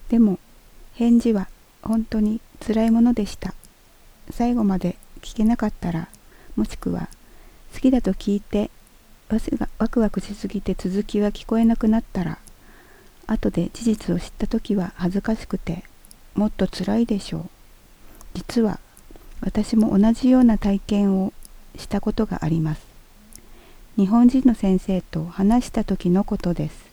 でも返事は本当に辛いものでした。最後まで聞けなかったら、もしくは好きだと聞いてワクワクしすぎて続きは聞こえなくなったら、後で事実を知った時は恥ずかしくてもっと辛いでしょう。実は私も同じような体験をしたことがあります。日本人の先生と話した時のことです。